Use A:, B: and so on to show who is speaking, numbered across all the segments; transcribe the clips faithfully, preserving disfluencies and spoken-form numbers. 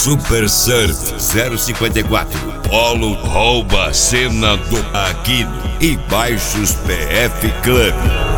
A: Super Surf zero cinquenta e quatro. Polo rouba a cena do Aquino e Baixos P F Club.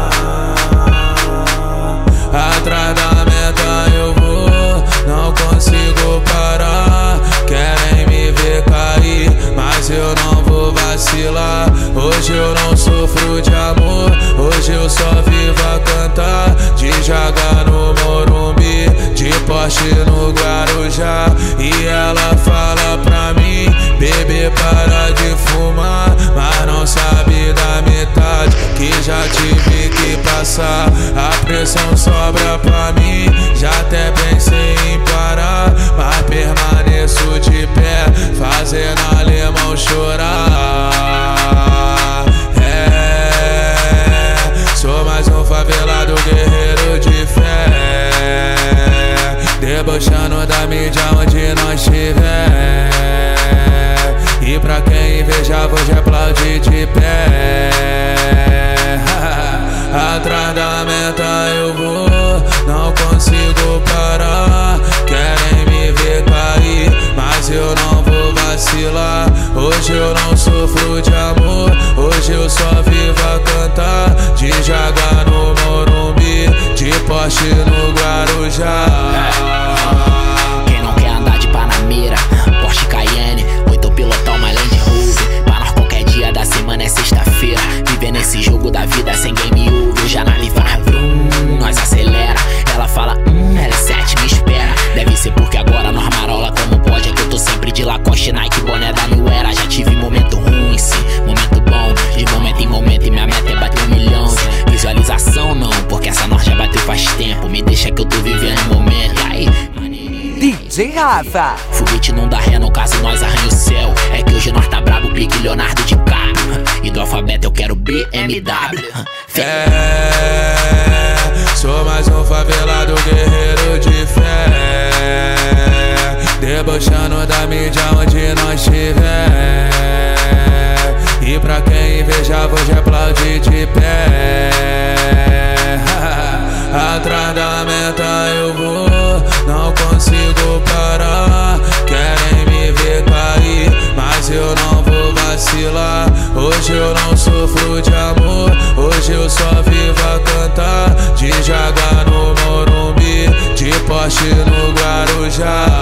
B: Atrás da meta eu vou, não consigo parar. Querem me ver cair, mas eu não vou vacilar. Hoje eu não sofro de amor, hoje eu só vivo a cantar. De Jaga no Morumbi, de Porsche no Guarujá. E ela fala pra mim, bebê, para de fumar, mas não sabe da metade que já tive que passar. A pressão sobra pra mim, já até pensei em parar, mas permaneço de pé, fazendo alemão chorar. É, sou mais um favelado guerreiro de fé, debochando da mídia onde nós estiver. E pra quem inveja vou te aplaudir de pé. Atrás da meta eu vou, não consigo parar. Querem me ver cair, mas eu não vou vacilar. Hoje eu não sofro de amor, hoje eu só vivo a cantar. De Jaga no Morumbi, de Porsche no Guarujá.
C: Quem não quer andar de Panamera, Porsche Cayenne, oito pilotão, uma Land Rover. Pra nós qualquer dia da semana é sexta-feira. Viver nesse jogo da vida sem game over. Já na livrar, vrum, nós acelera. Ela fala, hum, L sete, me espera. Deve ser porque agora nós marola como pode. É que eu tô sempre de Lacoste, Nike, boné da New Era. Já tive momento ruim, sim, momento bom. De momento em momento e minha meta é bater um milhão de visualização não, porque essa nós já bateu faz tempo. Me deixa que eu tô vivendo o momento. E aí?
D: D J Rafa.
C: Foguete não dá ré, no caso nós arranha o céu. É que hoje nós tá brabo, pique Leonardo DiCaprio. E do alfabeto eu quero B M W.
B: É, sou mais um favelado guerreiro de fé, debochando da mídia onde nós estiver. E pra quem inveja vou te aplaudir de pé. Atrás da meta eu vou, não consigo parar. Querem me ver cair, mas eu não vou vacilar. Hoje eu não sofro de amor, hoje eu só vivo a cantar. De Jaga no Morumbi, de Porsche no Guarujá.